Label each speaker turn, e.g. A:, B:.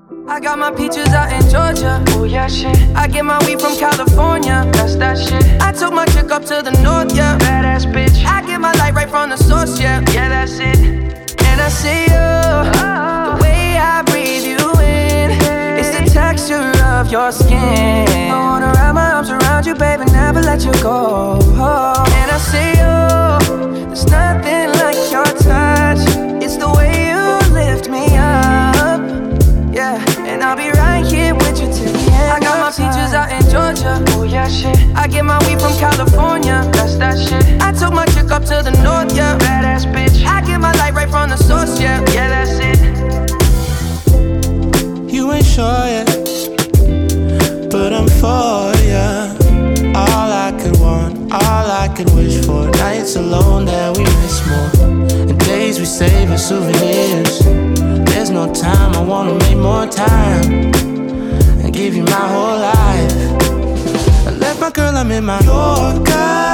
A: I got my peaches out in Georgia. Oh yeah, shit. I get my weed from California. That's that shit. I took my chick up to the north, yeah. Badass bitch. I get my light right from the source, yeah. Yeah, that's it. And I see you, the way I breathe you in. It's the texture of your skin. I wanna wrap my arms around you, baby, never let you go. And I see you, there's nothing like your touch. It's the way you lift me up, yeah. And I'll be right here with you till the end. I got my peaches out in Georgia. Oh yeah, shit. I get my weed from California. That's that shit. I took my chick up to the north, yeah. Badass bitch. I get my light right from the source, yeah. Yeah, that's it.
B: You ain't sure yet, but I'm for ya. All I could want, all I could wish for. Nights alone that we miss more, and days we save as souvenirs. There's no time, I wanna make more time and give you my whole life. I left my girl, I'm in my Yorker.